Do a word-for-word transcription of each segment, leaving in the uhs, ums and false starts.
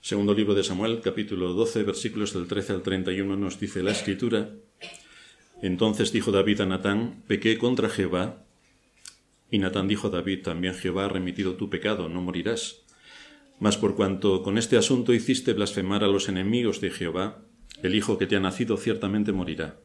Segundo libro de Samuel, capítulo doce, versículos del trece al treinta y uno, nos dice la Escritura: Entonces dijo David a Natán: Pequé contra Jehová. Y Natán dijo a David: También Jehová ha remitido tu pecado, no morirás. Mas por cuanto con este asunto hiciste blasfemar a los enemigos de Jehová, el hijo que te ha nacido ciertamente morirá.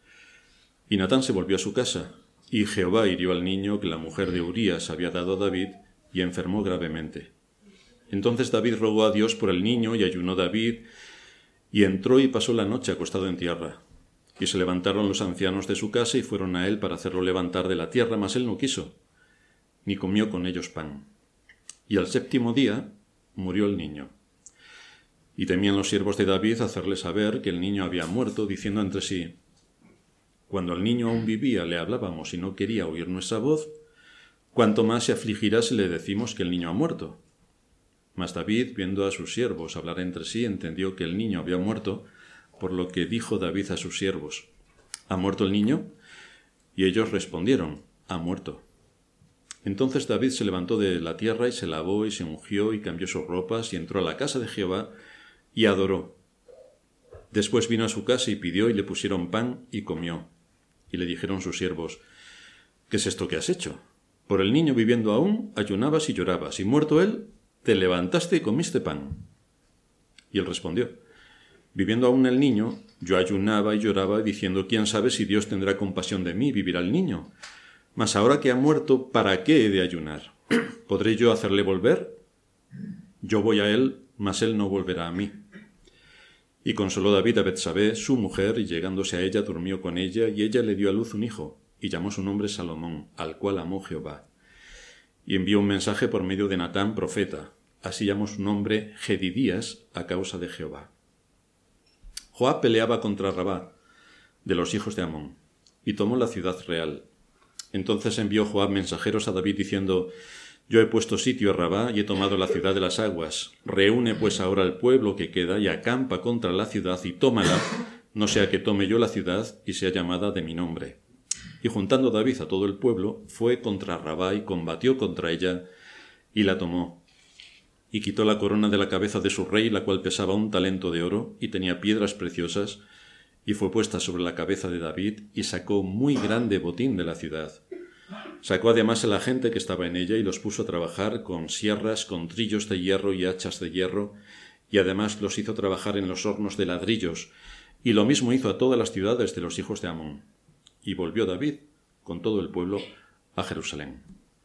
Y Natán se volvió a su casa, y Jehová hirió al niño que la mujer de Urías había dado a David, y enfermó gravemente. Entonces David rogó a Dios por el niño, y ayunó David, y entró y pasó la noche acostado en tierra. Y se levantaron los ancianos de su casa y fueron a él para hacerlo levantar de la tierra, mas él no quiso, ni comió con ellos pan. Y al séptimo día murió el niño. Y temían los siervos de David hacerle saber que el niño había muerto, diciendo entre sí: Cuando el niño aún vivía le hablábamos y no quería oír nuestra voz, cuanto más se afligirá si le decimos que el niño ha muerto. Mas David, viendo a sus siervos hablar entre sí, entendió que el niño había muerto, por lo que dijo David a sus siervos: ¿Ha muerto el niño? Y ellos respondieron: Ha muerto. Entonces David se levantó de la tierra y se lavó y se ungió y cambió sus ropas y entró a la casa de Jehová y adoró. Después vino a su casa y pidió y le pusieron pan y comió. Y le dijeron sus siervos: ¿Qué es esto que has hecho? Por el niño viviendo aún, ayunabas y llorabas, y muerto él, te levantaste y comiste pan. Y él respondió: Viviendo aún el niño, yo ayunaba y lloraba, diciendo: ¿Quién sabe si Dios tendrá compasión de mí y vivirá el niño? Mas ahora que ha muerto, ¿para qué he de ayunar? ¿Podré yo hacerle volver? Yo voy a él, mas él no volverá a mí. Y consoló David a Betsabé, su mujer, y llegándose a ella, durmió con ella, y ella le dio a luz un hijo, y llamó su nombre Salomón, al cual amó Jehová. Y envió un mensaje por medio de Natán, profeta. Así llamó su nombre Jedidías, a causa de Jehová. Joab peleaba contra Rabá, de los hijos de Amón, y tomó la ciudad real. Entonces envió Joab mensajeros a David diciendo: Yo he puesto sitio a Rabá y he tomado la ciudad de las aguas. Reúne pues ahora el pueblo que queda y acampa contra la ciudad y tómala, no sea que tome yo la ciudad y sea llamada de mi nombre. Y juntando David a todo el pueblo, fue contra Rabá y combatió contra ella y la tomó. Y quitó la corona de la cabeza de su rey, la cual pesaba un talento de oro y tenía piedras preciosas, y fue puesta sobre la cabeza de David, y sacó muy grande botín de la ciudad. Sacó además a la gente que estaba en ella y los puso a trabajar con sierras, con trillos de hierro y hachas de hierro, y además los hizo trabajar en los hornos de ladrillos, y lo mismo hizo a todas las ciudades de los hijos de Amón. Y volvió David, con todo el pueblo, a Jerusalén.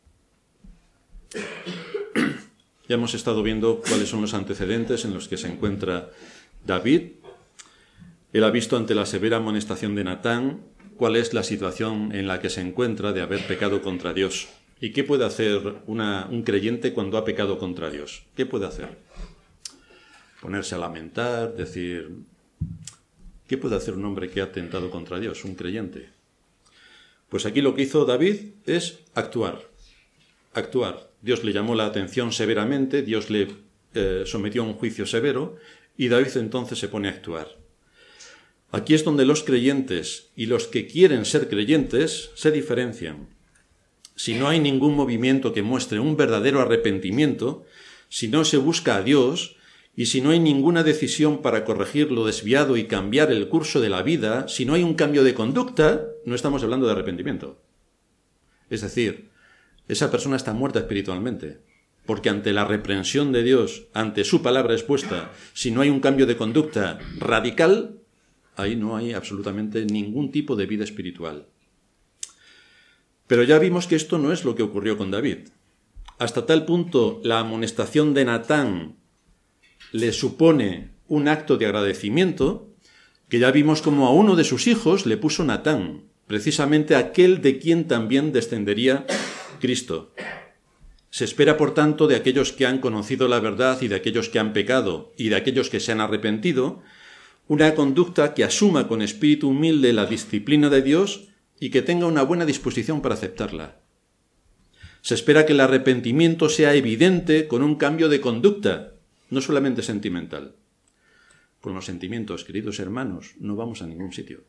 Ya hemos estado viendo cuáles son los antecedentes en los que se encuentra David. Él ha visto ante la severa amonestación de Natán cuál es la situación en la que se encuentra de haber pecado contra Dios. ¿Y qué puede hacer una, un creyente cuando ha pecado contra Dios? ¿Qué puede hacer? Ponerse a lamentar, decir... ¿Qué puede hacer un hombre que ha atentado contra Dios, un creyente? Pues aquí lo que hizo David es actuar. Actuar. Dios le llamó la atención severamente, Dios le eh, sometió a un juicio severo, y David entonces se pone a actuar. Aquí es donde los creyentes y los que quieren ser creyentes se diferencian. Si no hay ningún movimiento que muestre un verdadero arrepentimiento, si no se busca a Dios y si no hay ninguna decisión para corregir lo desviado y cambiar el curso de la vida, si no hay un cambio de conducta, no estamos hablando de arrepentimiento. Es decir, esa persona está muerta espiritualmente, porque ante la reprensión de Dios, ante su palabra expuesta, si no hay un cambio de conducta radical, ahí no hay absolutamente ningún tipo de vida espiritual. Pero ya vimos que esto no es lo que ocurrió con David. Hasta tal punto la amonestación de Natán le supone un acto de agradecimiento, que ya vimos como a uno de sus hijos le puso Natán, precisamente aquel de quien también descendería Cristo. Se espera, por tanto, de aquellos que han conocido la verdad y de aquellos que han pecado y de aquellos que se han arrepentido, una conducta que asuma con espíritu humilde la disciplina de Dios y que tenga una buena disposición para aceptarla. Se espera que el arrepentimiento sea evidente con un cambio de conducta, no solamente sentimental. Con los sentimientos, queridos hermanos, no vamos a ningún sitio.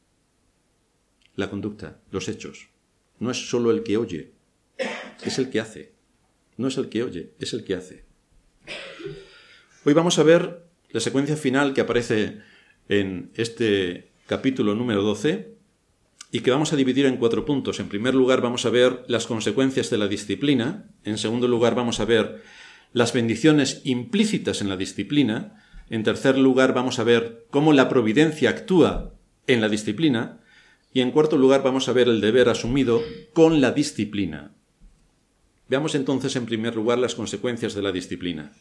La conducta, los hechos, no es solo el que oye, es el que hace. No es el que oye, es el que hace. Hoy vamos a ver la secuencia final que aparece en este capítulo número doce y que vamos a dividir en cuatro puntos. En primer lugar vamos a ver las consecuencias de la disciplina. En segundo lugar vamos a ver las bendiciones implícitas en la disciplina. En tercer lugar vamos a ver cómo la providencia actúa en la disciplina. Y en cuarto lugar vamos a ver el deber asumido con la disciplina. Veamos entonces en primer lugar las consecuencias de la disciplina.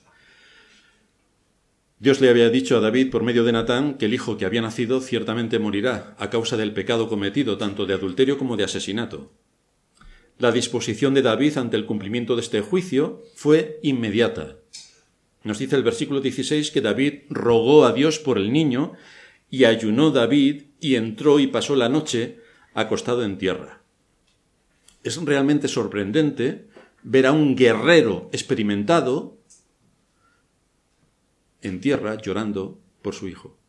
Dios le había dicho a David por medio de Natán que el hijo que había nacido ciertamente morirá a causa del pecado cometido tanto de adulterio como de asesinato. La disposición de David ante el cumplimiento de este juicio fue inmediata. Nos dice el versículo dieciséis que David rogó a Dios por el niño y ayunó David y entró y pasó la noche acostado en tierra. Es realmente sorprendente ver a un guerrero experimentado en tierra llorando por su hijo.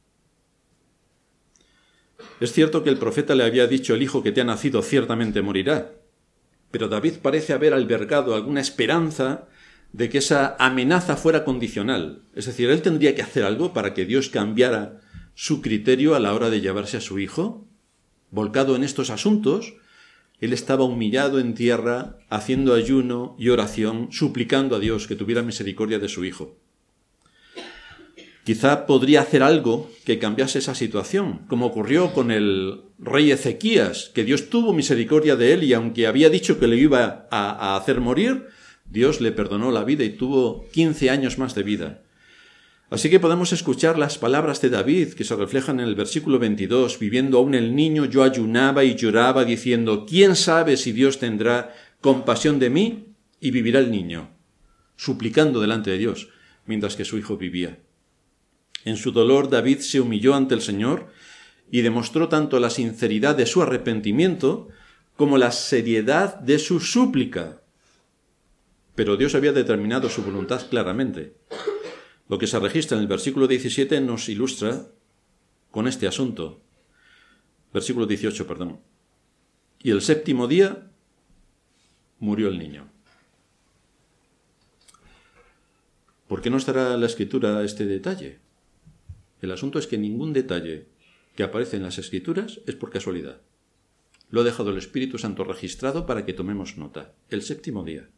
Es cierto que el profeta le había dicho: el hijo que te ha nacido ciertamente morirá, pero David parece haber albergado alguna esperanza de que esa amenaza fuera condicional. Es decir, él tendría que hacer algo para que Dios cambiara su criterio a la hora de llevarse a su hijo. Volcado en estos asuntos, él estaba humillado en tierra, haciendo ayuno y oración, suplicando a Dios que tuviera misericordia de su hijo. Quizá podría hacer algo que cambiase esa situación, como ocurrió con el rey Ezequías, que Dios tuvo misericordia de él y aunque había dicho que le iba a, a hacer morir, Dios le perdonó la vida y tuvo quince años más de vida. Así que podemos escuchar las palabras de David que se reflejan en el versículo veintidós. Viviendo aún el niño, yo ayunaba y lloraba diciendo: ¿quién sabe si Dios tendrá compasión de mí? Y vivirá el niño, suplicando delante de Dios, mientras que su hijo vivía. En su dolor, David se humilló ante el Señor y demostró tanto la sinceridad de su arrepentimiento como la seriedad de su súplica. Pero Dios había determinado su voluntad claramente. Lo que se registra en el versículo diecisiete nos ilustra con este asunto. Versículo dieciocho, perdón. Y el séptimo día murió el niño. ¿Por qué no estará en la Escritura este detalle? El asunto es que ningún detalle que aparece en las Escrituras es por casualidad. Lo ha dejado el Espíritu Santo registrado para que tomemos nota. El séptimo día.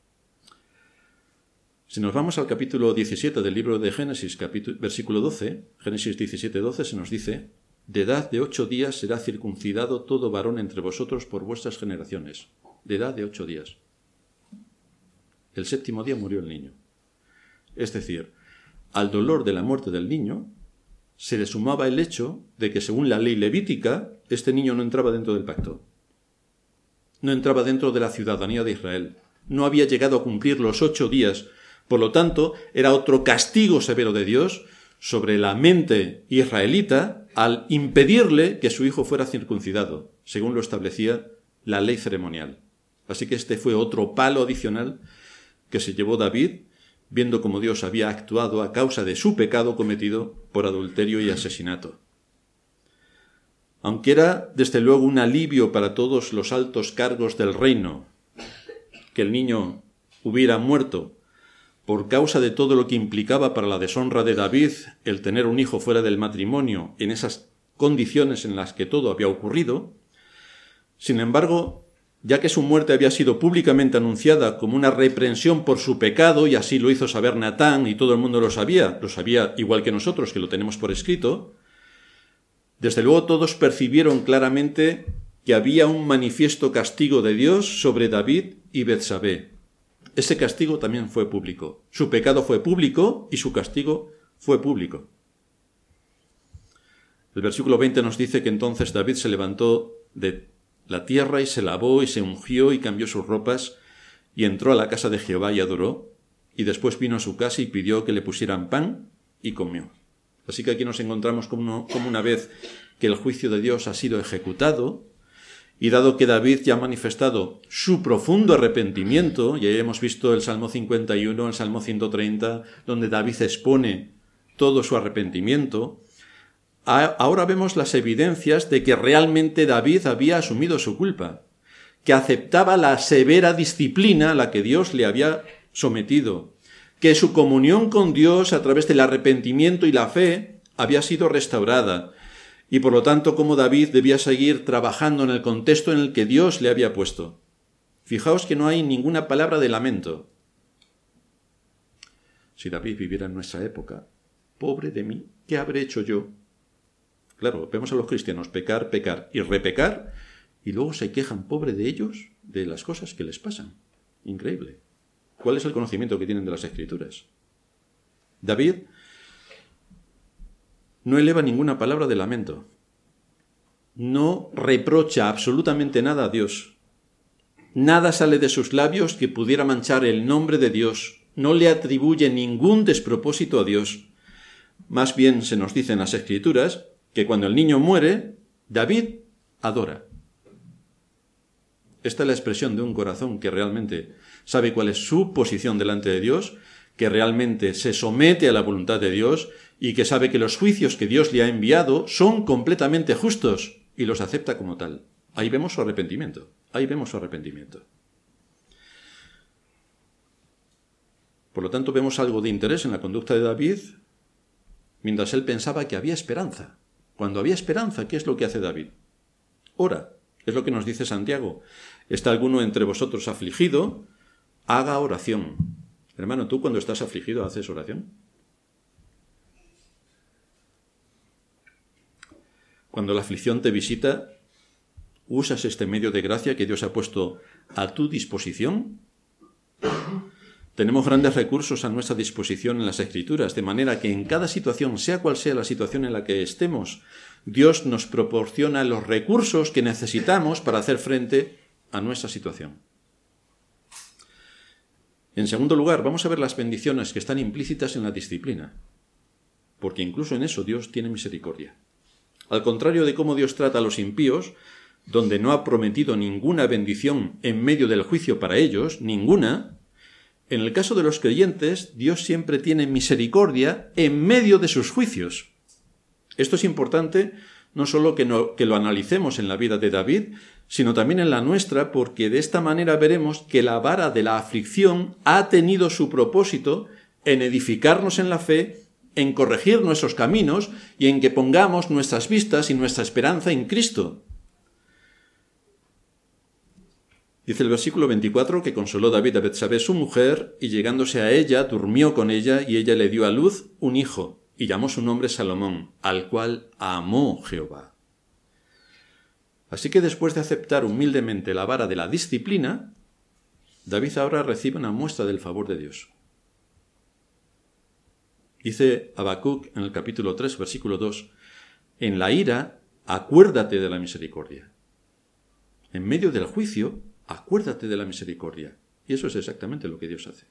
Si nos vamos al capítulo diecisiete del libro de Génesis, capítulo, versículo doce, Génesis diecisiete, doce, se nos dice: de edad de ocho días será circuncidado todo varón entre vosotros por vuestras generaciones. De edad de ocho días. El séptimo día murió el niño. Es decir, al dolor de la muerte del niño se le sumaba el hecho de que, según la ley levítica, este niño no entraba dentro del pacto. No entraba dentro de la ciudadanía de Israel. No había llegado a cumplir los ocho días. Por lo tanto, era otro castigo severo de Dios sobre la mente israelita al impedirle que su hijo fuera circuncidado, según lo establecía la ley ceremonial. Así que este fue otro palo adicional que se llevó David, viendo cómo Dios había actuado a causa de su pecado cometido por adulterio y asesinato. Aunque era, desde luego, un alivio para todos los altos cargos del reino que el niño hubiera muerto por causa de todo lo que implicaba para la deshonra de David el tener un hijo fuera del matrimonio en esas condiciones en las que todo había ocurrido, sin embargo, ya que su muerte había sido públicamente anunciada como una reprensión por su pecado, y así lo hizo saber Natán y todo el mundo lo sabía, lo sabía igual que nosotros, que lo tenemos por escrito, desde luego todos percibieron claramente que había un manifiesto castigo de Dios sobre David y Betsabé. Ese castigo también fue público. Su pecado fue público y su castigo fue público. El versículo veinte nos dice que entonces David se levantó de la tierra y se lavó y se ungió y cambió sus ropas y entró a la casa de Jehová y adoró, y después vino a su casa y pidió que le pusieran pan y comió. Así que aquí nos encontramos como, como una vez que el juicio de Dios ha sido ejecutado, y dado que David ya ha manifestado su profundo arrepentimiento, y ahí hemos visto el Salmo cincuenta y uno, el Salmo ciento treinta, donde David expone todo su arrepentimiento, ahora vemos las evidencias de que realmente David había asumido su culpa, que aceptaba la severa disciplina a la que Dios le había sometido, que su comunión con Dios a través del arrepentimiento y la fe había sido restaurada, y por lo tanto cómo David debía seguir trabajando en el contexto en el que Dios le había puesto. Fijaos que no hay ninguna palabra de lamento. Si David viviera en nuestra época, pobre de mí, ¿qué habré hecho yo? Claro, vemos a los cristianos pecar, pecar y repecar, y luego se quejan, pobre de ellos, de las cosas que les pasan. Increíble. ¿Cuál es el conocimiento que tienen de las Escrituras? David no eleva ninguna palabra de lamento. No reprocha absolutamente nada a Dios. Nada sale de sus labios que pudiera manchar el nombre de Dios. No le atribuye ningún despropósito a Dios. Más bien se nos dice en las Escrituras que cuando el niño muere, David adora. Esta es la expresión de un corazón que realmente sabe cuál es su posición delante de Dios, que realmente se somete a la voluntad de Dios y que sabe que los juicios que Dios le ha enviado son completamente justos y los acepta como tal. Ahí vemos su arrepentimiento. Ahí vemos su arrepentimiento. Por lo tanto, vemos algo de interés en la conducta de David, mientras él pensaba que había esperanza. Cuando había esperanza, ¿qué es lo que hace David? Ora. Es lo que nos dice Santiago. ¿Está alguno entre vosotros afligido? Haga oración. Hermano, ¿tú cuando estás afligido haces oración? Cuando la aflicción te visita, ¿usas este medio de gracia que Dios ha puesto a tu disposición? Tenemos grandes recursos a nuestra disposición en las Escrituras, de manera que en cada situación, sea cual sea la situación en la que estemos, Dios nos proporciona los recursos que necesitamos para hacer frente a nuestra situación. En segundo lugar, vamos a ver las bendiciones que están implícitas en la disciplina, porque incluso en eso Dios tiene misericordia. Al contrario de cómo Dios trata a los impíos, donde no ha prometido ninguna bendición en medio del juicio para ellos, ninguna, en el caso de los creyentes, Dios siempre tiene misericordia en medio de sus juicios. Esto es importante no solo que, no, que lo analicemos en la vida de David, sino también en la nuestra, porque de esta manera veremos que la vara de la aflicción ha tenido su propósito en edificarnos en la fe, en corregir nuestros caminos y en que pongamos nuestras vistas y nuestra esperanza en Cristo. Dice el versículo veinticuatro que consoló David a Betsabé su mujer, y llegándose a ella, durmió con ella, y ella le dio a luz un hijo, y llamó su nombre Salomón, al cual amó Jehová. Así que después de aceptar humildemente la vara de la disciplina, David ahora recibe una muestra del favor de Dios. Dice Habacuc en el capítulo tres, versículo dos, en la ira, acuérdate de la misericordia. En medio del juicio, acuérdate de la misericordia. Y eso es exactamente lo que Dios hace.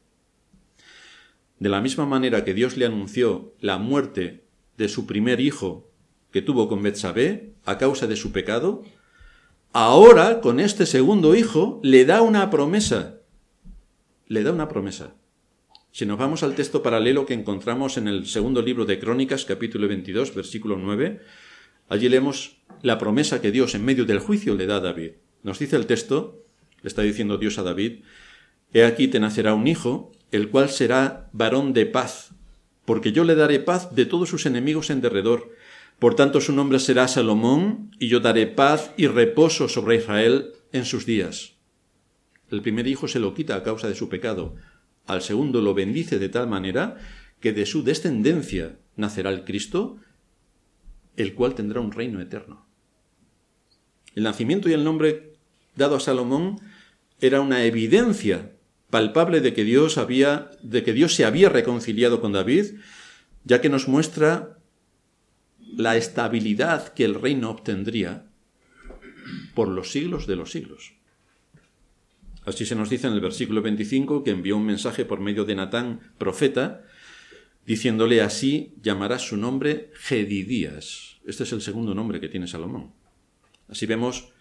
De la misma manera que Dios le anunció la muerte de su primer hijo que tuvo con Betsabé a causa de su pecado, ahora con este segundo hijo le da una promesa. Le da una promesa. Si nos vamos al texto paralelo que encontramos en el segundo libro de Crónicas, capítulo veintidós, versículo nueve, allí leemos la promesa que Dios en medio del juicio le da a David. Nos dice el texto, le está diciendo Dios a David, he aquí te nacerá un hijo, el cual será varón de paz, porque yo le daré paz de todos sus enemigos en derredor. Por tanto su nombre será Salomón, y yo daré paz y reposo sobre Israel en sus días. El primer hijo se lo quita a causa de su pecado. Al segundo lo bendice de tal manera que de su descendencia nacerá el Cristo, el cual tendrá un reino eterno. El nacimiento y el nombre dado a Salomón era una evidencia palpable de que Dios había, de que Dios se había reconciliado con David, ya que nos muestra la estabilidad que el reino obtendría por los siglos de los siglos. Así se nos dice en el versículo veinticinco que envió un mensaje por medio de Natán, profeta, diciéndole así, llamarás su nombre Jedidías. Este es el segundo nombre que tiene Salomón. Así vemos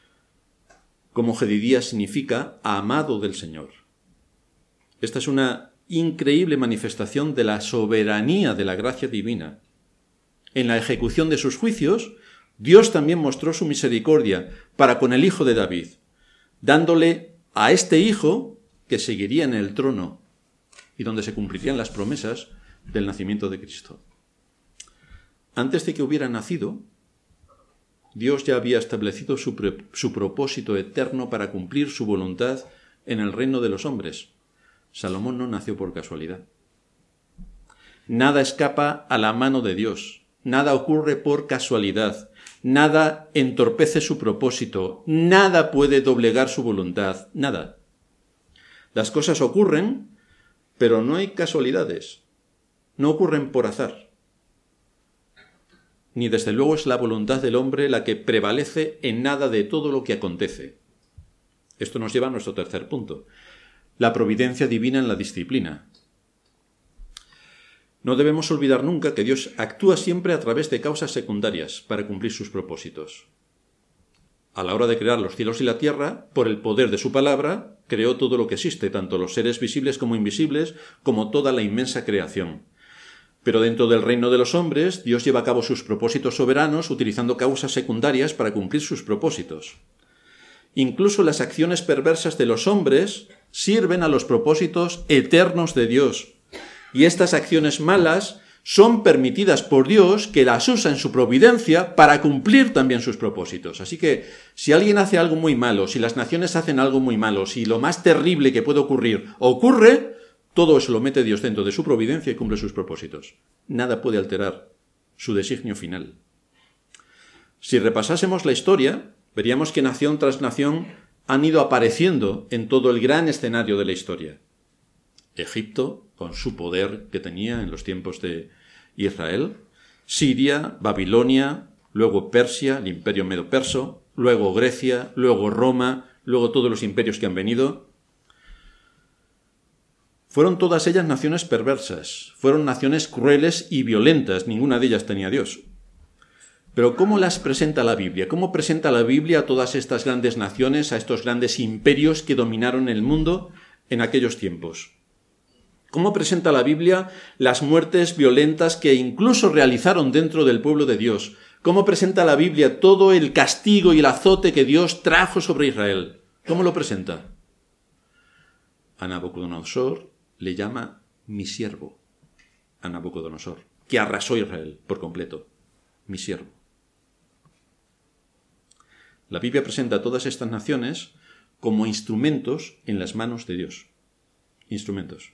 cómo Jedidías significa amado del Señor. Esta es una increíble manifestación de la soberanía de la gracia divina. En la ejecución de sus juicios, Dios también mostró su misericordia para con el hijo de David, dándole a este hijo, que seguiría en el trono y donde se cumplirían las promesas del nacimiento de Cristo. Antes de que hubiera nacido, Dios ya había establecido su, pre- su propósito eterno para cumplir su voluntad en el reino de los hombres. Salomón no nació por casualidad. Nada escapa a la mano de Dios, nada ocurre por casualidad, nada entorpece su propósito, nada puede doblegar su voluntad, nada. Las cosas ocurren, pero no hay casualidades, no ocurren por azar. Ni desde luego es la voluntad del hombre la que prevalece en nada de todo lo que acontece. Esto nos lleva a nuestro tercer punto, la providencia divina en la disciplina. No debemos olvidar nunca que Dios actúa siempre a través de causas secundarias para cumplir sus propósitos. A la hora de crear los cielos y la tierra, por el poder de su palabra, creó todo lo que existe, tanto los seres visibles como invisibles, como toda la inmensa creación. Pero dentro del reino de los hombres, Dios lleva a cabo sus propósitos soberanos utilizando causas secundarias para cumplir sus propósitos. Incluso las acciones perversas de los hombres sirven a los propósitos eternos de Dios. Y estas acciones malas son permitidas por Dios, que las usa en su providencia para cumplir también sus propósitos. Así que si alguien hace algo muy malo, si las naciones hacen algo muy malo, si lo más terrible que puede ocurrir ocurre, todo eso lo mete Dios dentro de su providencia y cumple sus propósitos. Nada puede alterar su designio final. Si repasásemos la historia, veríamos que nación tras nación han ido apareciendo en todo el gran escenario de la historia. Egipto, con su poder que tenía en los tiempos de Israel, Siria, Babilonia, luego Persia, el imperio medo-perso, luego Grecia, luego Roma, luego todos los imperios que han venido. Fueron todas ellas naciones perversas, fueron naciones crueles y violentas, ninguna de ellas tenía Dios. Pero ¿cómo las presenta la Biblia? ¿Cómo presenta la Biblia a todas estas grandes naciones, a estos grandes imperios que dominaron el mundo en aquellos tiempos? ¿Cómo presenta la Biblia las muertes violentas que incluso realizaron dentro del pueblo de Dios? ¿Cómo presenta la Biblia todo el castigo y el azote que Dios trajo sobre Israel? ¿Cómo lo presenta? A Nabucodonosor le llama mi siervo, a Nabucodonosor, que arrasó Israel por completo. Mi siervo. La Biblia presenta a todas estas naciones como instrumentos en las manos de Dios. Instrumentos.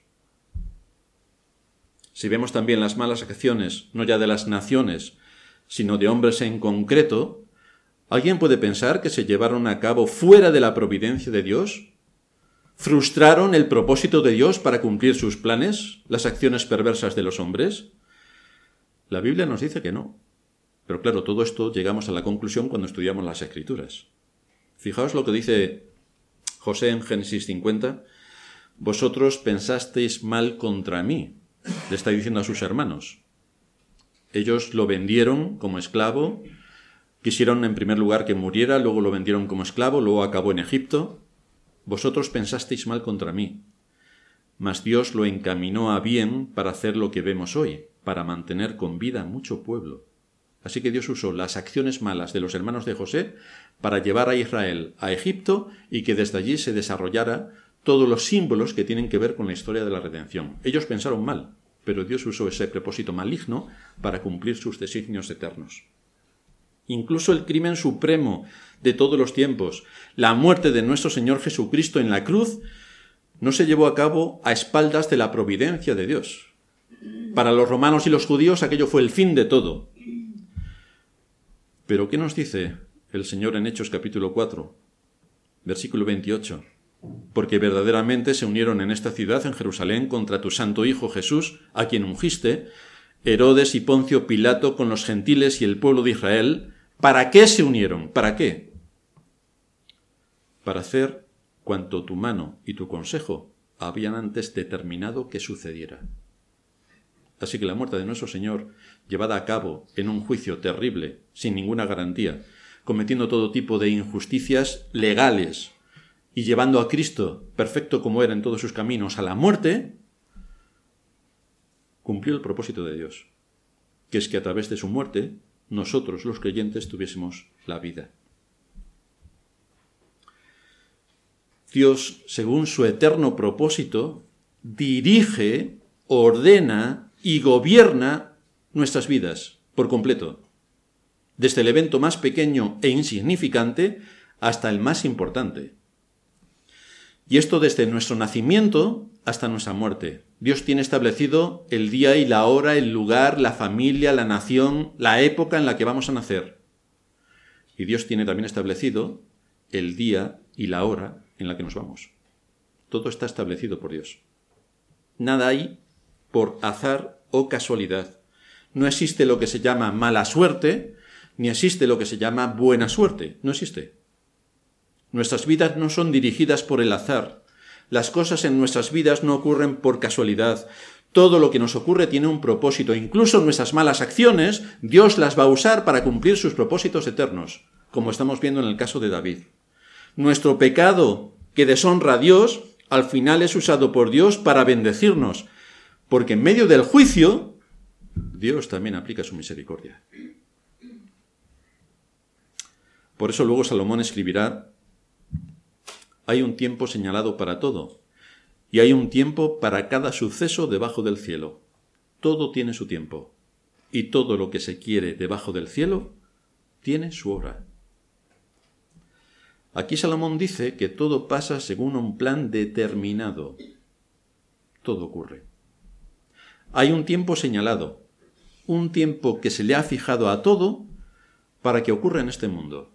Si vemos también las malas acciones, no ya de las naciones, sino de hombres en concreto, ¿alguien puede pensar que se llevaron a cabo fuera de la providencia de Dios? ¿Frustraron el propósito de Dios para cumplir sus planes, las acciones perversas de los hombres? La Biblia nos dice que no. Pero claro, todo esto llegamos a la conclusión cuando estudiamos las Escrituras. Fijaos lo que dice José en Génesis cincuenta. Vosotros pensasteis mal contra mí, le está diciendo a sus hermanos. Ellos lo vendieron como esclavo, quisieron en primer lugar que muriera, luego lo vendieron como esclavo, luego acabó en Egipto. Vosotros pensasteis mal contra mí, mas Dios lo encaminó a bien para hacer lo que vemos hoy, para mantener con vida mucho pueblo. Así que Dios usó las acciones malas de los hermanos de José para llevar a Israel a Egipto y que desde allí se desarrollara todos los símbolos que tienen que ver con la historia de la redención. Ellos pensaron mal, pero Dios usó ese propósito maligno para cumplir sus designios eternos. Incluso el crimen supremo de todos los tiempos, la muerte de nuestro Señor Jesucristo en la cruz, no se llevó a cabo a espaldas de la providencia de Dios. Para los romanos y los judíos aquello fue el fin de todo. Pero ¿qué nos dice el Señor en Hechos capítulo cuatro, versículo veintiocho? Porque verdaderamente se unieron en esta ciudad, en Jerusalén, contra tu santo Hijo Jesús, a quien ungiste, Herodes y Poncio Pilato con los gentiles y el pueblo de Israel. ¿Para qué se unieron? ¿Para qué? Para hacer cuanto tu mano y tu consejo habían antes determinado que sucediera. Así que la muerte de nuestro Señor, llevada a cabo en un juicio terrible, sin ninguna garantía, cometiendo todo tipo de injusticias legales y llevando a Cristo, perfecto como era en todos sus caminos, a la muerte, cumplió el propósito de Dios, que es que a través de su muerte, nosotros los creyentes tuviésemos la vida. Dios, según su eterno propósito, dirige, ordena y gobierna nuestras vidas por completo, desde el evento más pequeño e insignificante hasta el más importante. Y esto desde nuestro nacimiento hasta nuestra muerte. Dios tiene establecido el día y la hora, el lugar, la familia, la nación, la época en la que vamos a nacer. Y Dios tiene también establecido el día y la hora en la que nos vamos. Todo está establecido por Dios. Nada hay por azar o casualidad. No existe lo que se llama mala suerte, ni existe lo que se llama buena suerte. No existe. Nuestras vidas no son dirigidas por el azar. Las cosas en nuestras vidas no ocurren por casualidad. Todo lo que nos ocurre tiene un propósito. Incluso nuestras malas acciones, Dios las va a usar para cumplir sus propósitos eternos, como estamos viendo en el caso de David. Nuestro pecado, que deshonra a Dios, al final es usado por Dios para bendecirnos, porque en medio del juicio, Dios también aplica su misericordia. Por eso luego Salomón escribirá: hay un tiempo señalado para todo, y hay un tiempo para cada suceso debajo del cielo. Todo tiene su tiempo, y todo lo que se quiere debajo del cielo tiene su hora. Aquí Salomón dice que todo pasa según un plan determinado. Todo ocurre. Hay un tiempo señalado, un tiempo que se le ha fijado a todo para que ocurra en este mundo.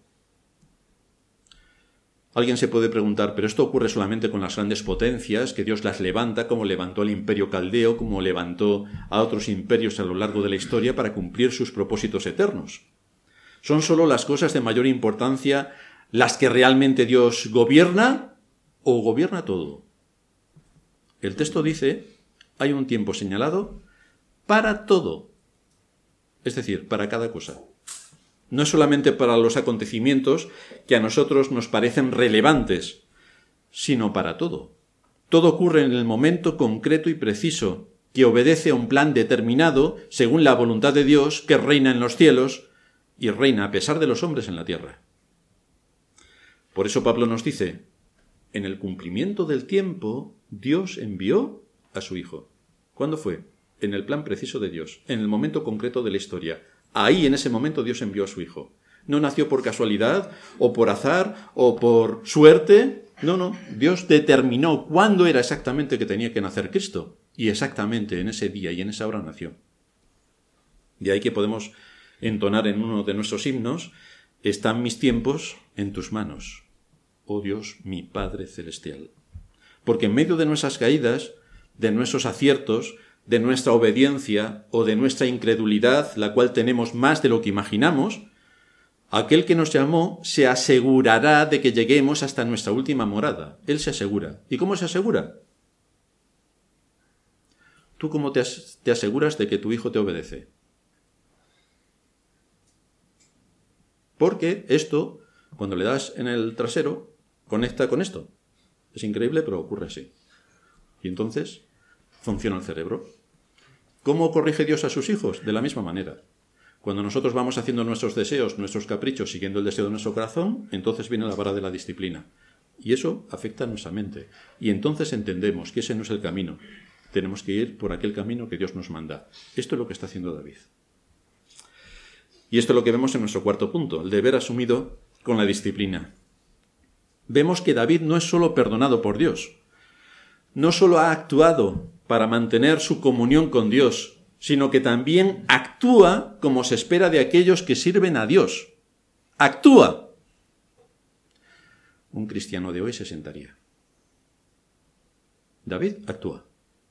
Alguien se puede preguntar, ¿pero esto ocurre solamente con las grandes potencias, que Dios las levanta, como levantó al imperio caldeo, como levantó a otros imperios a lo largo de la historia para cumplir sus propósitos eternos? ¿Son solo las cosas de mayor importancia las que realmente Dios gobierna o gobierna todo? El texto dice, hay un tiempo señalado para todo, es decir, para cada cosa. No es solamente para los acontecimientos que a nosotros nos parecen relevantes, sino para todo. Todo ocurre en el momento concreto y preciso, que obedece a un plan determinado según la voluntad de Dios que reina en los cielos y reina a pesar de los hombres en la tierra. Por eso Pablo nos dice, en el cumplimiento del tiempo, Dios envió a su Hijo. ¿Cuándo fue? En el plan preciso de Dios, en el momento concreto de la historia. Ahí, en ese momento, Dios envió a su Hijo. No nació por casualidad, o por azar, o por suerte. No, no. Dios determinó cuándo era exactamente que tenía que nacer Cristo. Y exactamente en ese día y en esa hora nació. De ahí que podemos entonar en uno de nuestros himnos, están mis tiempos en tus manos, oh Dios, mi Padre Celestial. Porque en medio de nuestras caídas, de nuestros aciertos, de nuestra obediencia o de nuestra incredulidad, la cual tenemos más de lo que imaginamos, aquel que nos llamó se asegurará de que lleguemos hasta nuestra última morada. Él se asegura. ¿Y cómo se asegura? ¿Tú cómo te, as- te aseguras de que tu hijo te obedece? Porque esto, cuando le das en el trasero, conecta con esto. Es increíble, pero ocurre así. Y entonces funciona el cerebro. ¿Cómo corrige Dios a sus hijos? De la misma manera. Cuando nosotros vamos haciendo nuestros deseos, nuestros caprichos, siguiendo el deseo de nuestro corazón, entonces viene la vara de la disciplina. Y eso afecta a nuestra mente. Y entonces entendemos que ese no es el camino. Tenemos que ir por aquel camino que Dios nos manda. Esto es lo que está haciendo David. Y esto es lo que vemos en nuestro cuarto punto, el deber asumido con la disciplina. Vemos que David no es solo perdonado por Dios, no solo ha actuado para mantener su comunión con Dios, sino que también actúa como se espera de aquellos que sirven a Dios. ¡Actúa! Un cristiano de hoy se sentaría. David actúa.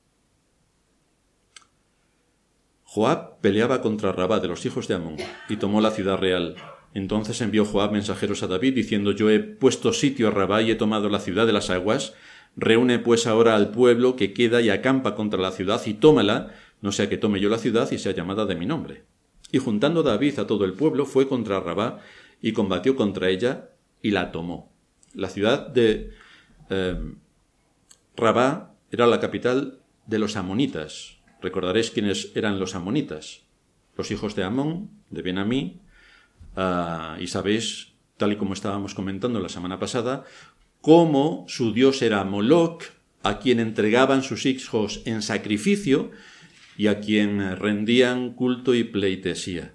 Joab peleaba contra Rabá de los hijos de Amón y tomó la ciudad real. Entonces envió Joab mensajeros a David diciendo: yo he puesto sitio a Rabá y he tomado la ciudad de las aguas. Reúne pues ahora al pueblo que queda y acampa contra la ciudad y tómala, no sea que tome yo la ciudad y sea llamada de mi nombre. Y juntando David a todo el pueblo fue contra Rabá y combatió contra ella y la tomó. La ciudad de eh, Rabá era la capital de los amonitas. Recordaréis quiénes eran los amonitas, los hijos de Amón, de Ben-Amí, uh, y sabéis, tal y como estábamos comentando la semana pasada, cómo su dios era Moloc, a quien entregaban sus hijos en sacrificio y a quien rendían culto y pleitesía.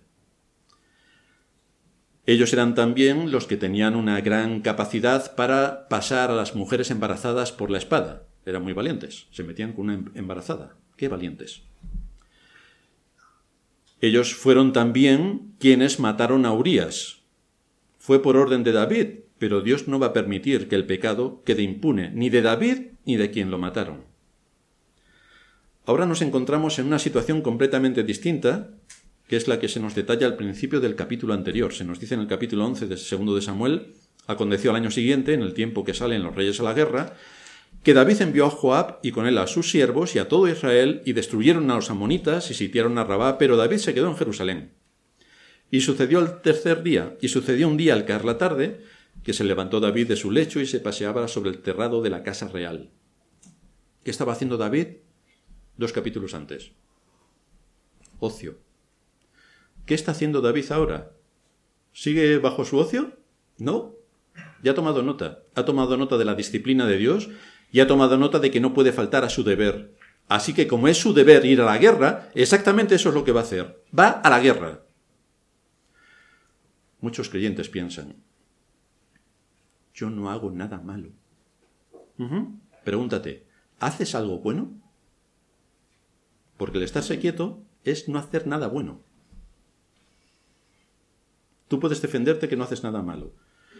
Ellos eran también los que tenían una gran capacidad para pasar a las mujeres embarazadas por la espada. Eran muy valientes, se metían con una embarazada. ¡Qué valientes! Ellos fueron también quienes mataron a Urías. Fue por orden de David, pero Dios no va a permitir que el pecado quede impune, ni de David ni de quien lo mataron. Ahora nos encontramos en una situación completamente distinta, que es la que se nos detalla al principio del capítulo anterior. Se nos dice en el capítulo once de segundo de Samuel: aconteció al año siguiente, en el tiempo que salen los reyes a la guerra, que David envió a Joab y con él a sus siervos y a todo Israel, y destruyeron a los amonitas y sitiaron a Rabá, pero David se quedó en Jerusalén. Y sucedió al tercer día, y sucedió un día al caer la tarde, que se levantó David de su lecho y se paseaba sobre el terrado de la casa real. ¿Qué estaba haciendo David? Dos capítulos antes. Ocio. ¿Qué está haciendo David ahora? ¿Sigue bajo su ocio? No. Ya ha tomado nota. Ha tomado nota de la disciplina de Dios y ha tomado nota de que no puede faltar a su deber. Así que como es su deber ir a la guerra, exactamente eso es lo que va a hacer. Va a la guerra. Muchos creyentes piensan: yo no hago nada malo. Uh-huh. Pregúntate, ¿haces algo bueno? Porque el estarse quieto es no hacer nada bueno. Tú puedes defenderte que no haces nada malo,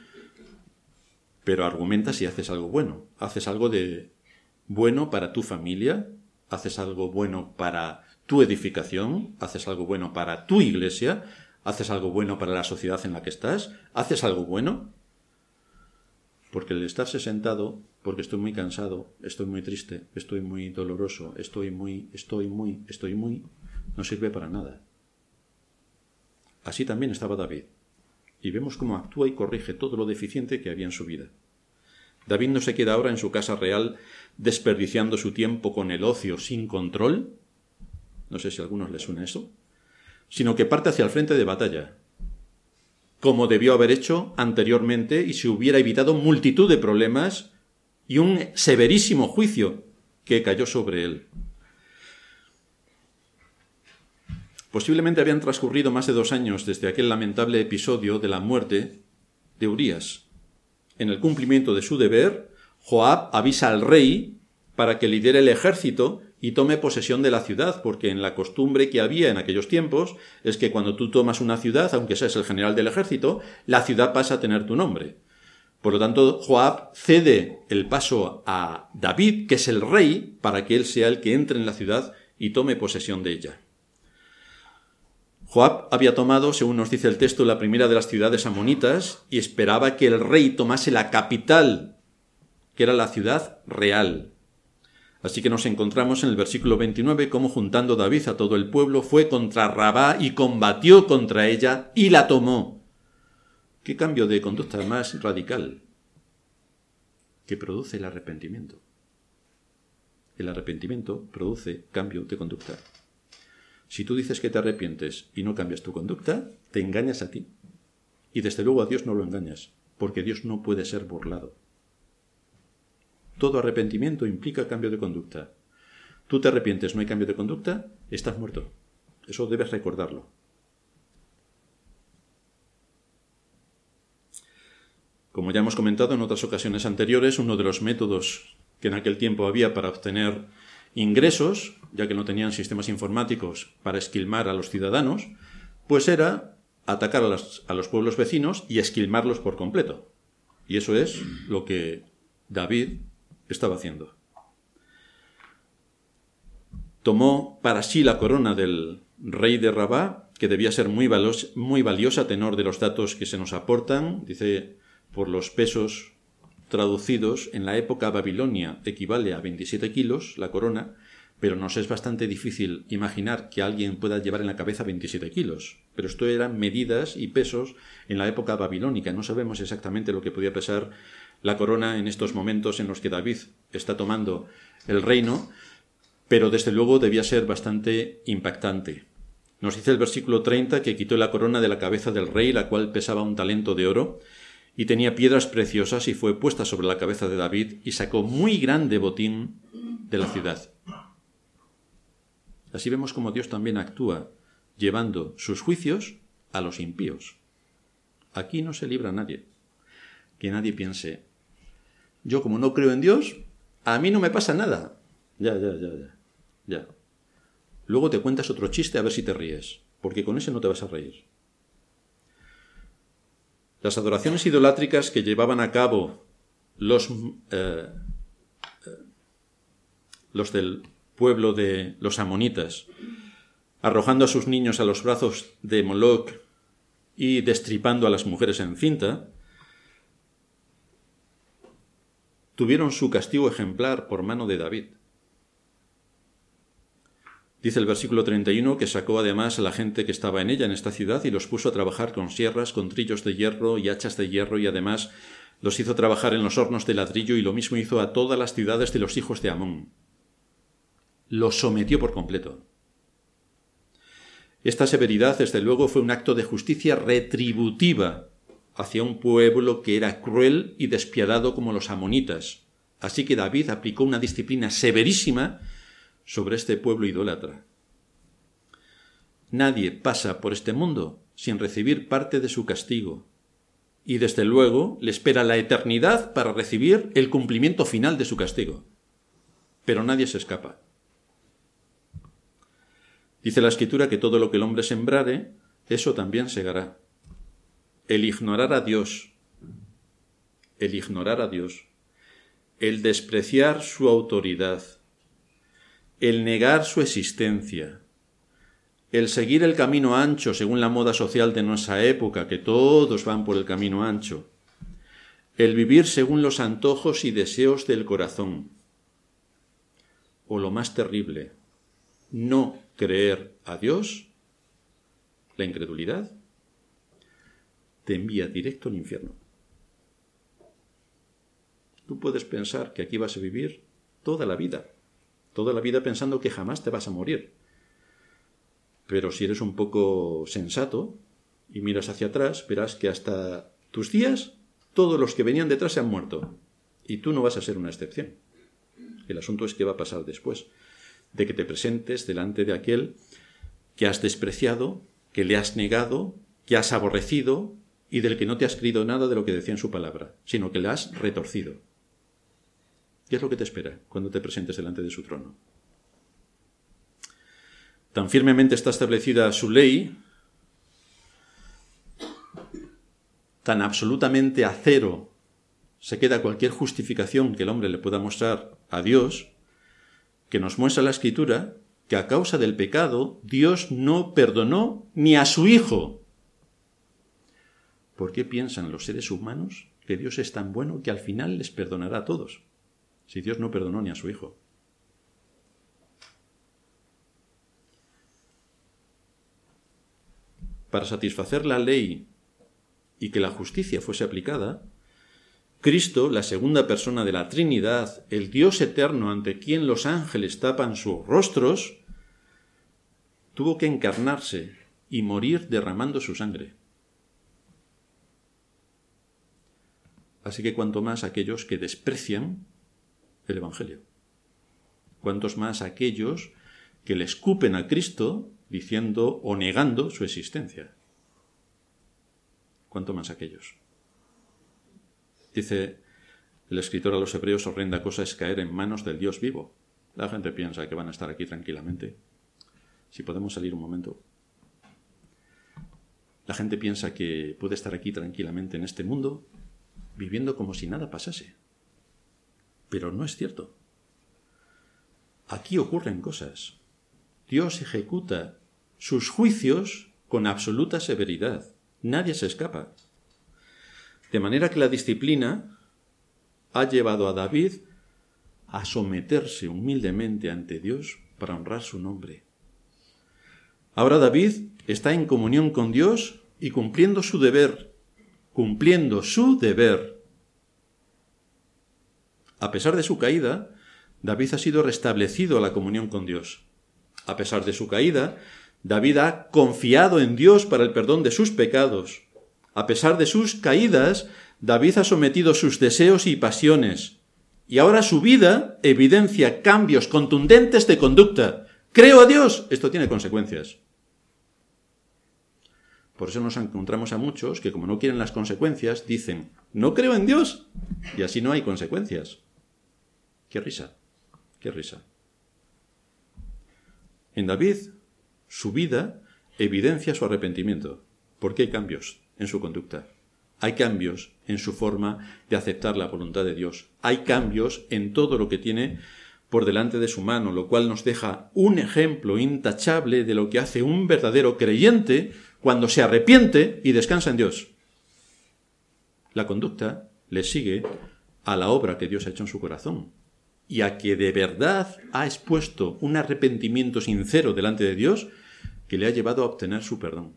pero argumenta si haces algo bueno. ¿Haces algo de bueno para tu familia? ¿Haces algo bueno para tu edificación? ¿Haces algo bueno para tu iglesia? ¿Haces algo bueno para la sociedad en la que estás? ¿Haces algo bueno? Porque el estarse sentado, porque estoy muy cansado, estoy muy triste, estoy muy doloroso, estoy muy, estoy muy, estoy muy, no sirve para nada. Así también estaba David. Y vemos cómo actúa y corrige todo lo deficiente que había en su vida. David no se queda ahora en su casa real desperdiciando su tiempo con el ocio sin control, no sé si a algunos les suena eso, sino que parte hacia el frente de batalla, como debió haber hecho anteriormente y se hubiera evitado multitud de problemas y un severísimo juicio que cayó sobre él. Posiblemente habían transcurrido más de dos años desde aquel lamentable episodio de la muerte de Urías. En el cumplimiento de su deber, Joab avisa al rey para que lidere el ejército y tome posesión de la ciudad, porque en la costumbre que había en aquellos tiempos es que cuando tú tomas una ciudad, aunque seas el general del ejército, la ciudad pasa a tener tu nombre. Por lo tanto, Joab cede el paso a David, que es el rey, para que él sea el que entre en la ciudad y tome posesión de ella. Joab había tomado, según nos dice el texto, la primera de las ciudades amonitas y esperaba que el rey tomase la capital, que era la ciudad real. Así que nos encontramos en el versículo veintinueve cómo juntando David a todo el pueblo fue contra Rabá y combatió contra ella y la tomó. ¿Qué cambio de conducta más radical que produce el arrepentimiento? El arrepentimiento produce cambio de conducta. Si tú dices que te arrepientes y no cambias tu conducta, te engañas a ti. Y desde luego a Dios no lo engañas, porque Dios no puede ser burlado. Todo arrepentimiento implica cambio de conducta. Tú te arrepientes, no hay cambio de conducta, estás muerto. Eso debes recordarlo. Como ya hemos comentado en otras ocasiones anteriores, uno de los métodos que en aquel tiempo había para obtener ingresos, ya que no tenían sistemas informáticos para esquilmar a los ciudadanos, pues era atacar a, las, a los pueblos vecinos y esquilmarlos por completo. Y eso es lo que David estaba haciendo. Tomó para sí la corona del rey de Rabá, que debía ser muy, valos, muy valiosa a tenor de los datos que se nos aportan. Dice, por los pesos traducidos, en la época Babilonia equivale a veintisiete kilos la corona, pero nos es bastante difícil imaginar que alguien pueda llevar en la cabeza veintisiete kilos. Pero esto eran medidas y pesos en la época babilónica. No sabemos exactamente lo que podía pesar la corona en estos momentos en los que David está tomando el reino, pero desde luego debía ser bastante impactante. Nos dice el versículo treinta que quitó la corona de la cabeza del rey, la cual pesaba un talento de oro, y tenía piedras preciosas y fue puesta sobre la cabeza de David y sacó muy grande botín de la ciudad. Así vemos cómo Dios también actúa, llevando sus juicios a los impíos. Aquí no se libra a nadie. Que nadie piense, yo como no creo en Dios, a mí no me pasa nada. Ya, ya, ya, ya, ya. Luego te cuentas otro chiste a ver si te ríes, porque con ese no te vas a reír. Las adoraciones idolátricas que llevaban a cabo los, eh, eh, los del pueblo de los amonitas, arrojando a sus niños a los brazos de Moloc y destripando a las mujeres en cinta, tuvieron su castigo ejemplar por mano de David. Dice el versículo treinta y uno que sacó además a la gente que estaba en ella, en esta ciudad, y los puso a trabajar con sierras, con trillos de hierro y hachas de hierro, y además los hizo trabajar en los hornos de ladrillo, y lo mismo hizo a todas las ciudades de los hijos de Amón. Los sometió por completo. Esta severidad, desde luego, fue un acto de justicia retributiva hacia un pueblo que era cruel y despiadado como los amonitas. Así que David aplicó una disciplina severísima sobre este pueblo idólatra. Nadie pasa por este mundo sin recibir parte de su castigo, y desde luego le espera la eternidad para recibir el cumplimiento final de su castigo. Pero nadie se escapa. Dice la Escritura que todo lo que el hombre sembrare, eso también segará. El ignorar a Dios, el ignorar a Dios, el despreciar su autoridad, el negar su existencia, el seguir el camino ancho según la moda social de nuestra época, que todos van por el camino ancho, el vivir según los antojos y deseos del corazón, o lo más terrible, no creer a Dios, la incredulidad, te envía directo al infierno. Tú puedes pensar que aquí vas a vivir toda la vida, toda la vida pensando que jamás te vas a morir. Pero si eres un poco sensato y miras hacia atrás, verás que hasta tus días todos los que venían detrás se han muerto. Y tú no vas a ser una excepción. El asunto es qué va a pasar después de que te presentes delante de aquel que has despreciado, que le has negado, que has aborrecido y del que no te has creído nada de lo que decía en su palabra, sino que le has retorcido. ¿Qué es lo que te espera cuando te presentes delante de su trono? Tan firmemente está establecida su ley, tan absolutamente a cero se queda cualquier justificación que el hombre le pueda mostrar a Dios, que nos muestra la Escritura que a causa del pecado Dios no perdonó ni a su Hijo. ¿Por qué piensan los seres humanos que Dios es tan bueno que al final les perdonará a todos, si Dios no perdonó ni a su Hijo? Para satisfacer la ley y que la justicia fuese aplicada, Cristo, la segunda persona de la Trinidad, el Dios eterno ante quien los ángeles tapan sus rostros, tuvo que encarnarse y morir derramando su sangre. Así que cuanto más aquellos que desprecian el Evangelio, cuantos más aquellos que le escupen a Cristo diciendo o negando su existencia. Cuanto más aquellos. Dice el escritor a los Hebreos, horrenda cosa es caer en manos del Dios vivo. La gente piensa que van a estar aquí tranquilamente. Si podemos salir un momento. La gente piensa que puede estar aquí tranquilamente en este mundo, viviendo como si nada pasase. Pero no es cierto. Aquí ocurren cosas. Dios ejecuta sus juicios con absoluta severidad. Nadie se escapa. De manera que la disciplina ha llevado a David a someterse humildemente ante Dios para honrar su nombre. Ahora David está en comunión con Dios y cumpliendo su deber, cumpliendo su deber. A pesar de su caída, David ha sido restablecido a la comunión con Dios. A pesar de su caída, David ha confiado en Dios para el perdón de sus pecados. A pesar de sus caídas, David ha sometido sus deseos y pasiones, y ahora su vida evidencia cambios contundentes de conducta. ¿Creo a Dios? Esto tiene consecuencias. Por eso nos encontramos a muchos que, como no quieren las consecuencias, dicen, no creo en Dios, y así no hay consecuencias. ¡Qué risa! ¡Qué risa! En David, su vida evidencia su arrepentimiento, porque hay cambios en su conducta. Hay cambios en su forma de aceptar la voluntad de Dios. Hay cambios en todo lo que tiene por delante de su mano, lo cual nos deja un ejemplo intachable de lo que hace un verdadero creyente cuando se arrepiente y descansa en Dios. La conducta le sigue a la obra que Dios ha hecho en su corazón y a que de verdad ha expuesto un arrepentimiento sincero delante de Dios que le ha llevado a obtener su perdón.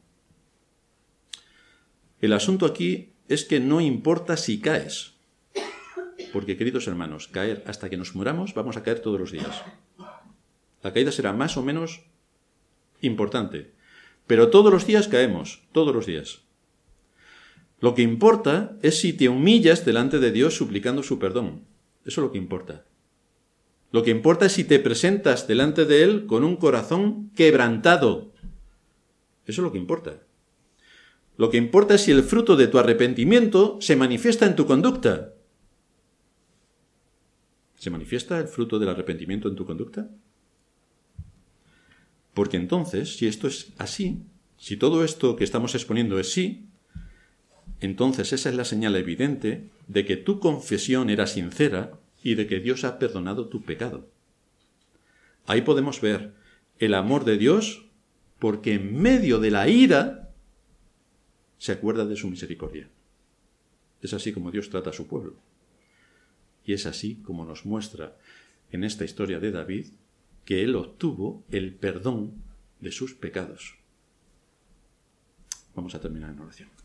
El asunto aquí es que no importa si caes, porque, queridos hermanos, caer hasta que nos muramos, vamos a caer todos los días. La caída será más o menos importante, pero todos los días caemos, todos los días. Lo que importa es si te humillas delante de Dios suplicando su perdón. Eso es lo que importa. Lo que importa es si te presentas delante de Él con un corazón quebrantado. Eso es lo que importa. Lo que importa es si el fruto de tu arrepentimiento se manifiesta en tu conducta. ¿Se manifiesta el fruto del arrepentimiento en tu conducta? Porque entonces, si esto es así, si todo esto que estamos exponiendo es sí, entonces esa es la señal evidente de que tu confesión era sincera y de que Dios ha perdonado tu pecado. Ahí podemos ver el amor de Dios, porque en medio de la ira se acuerda de su misericordia. Es así como Dios trata a su pueblo. Y es así como nos muestra en esta historia de David que él obtuvo el perdón de sus pecados. Vamos a terminar en oración.